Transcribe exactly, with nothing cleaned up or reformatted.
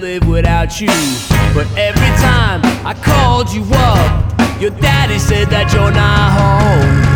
live without you. But every time I called you up, your daddy said that you're not home.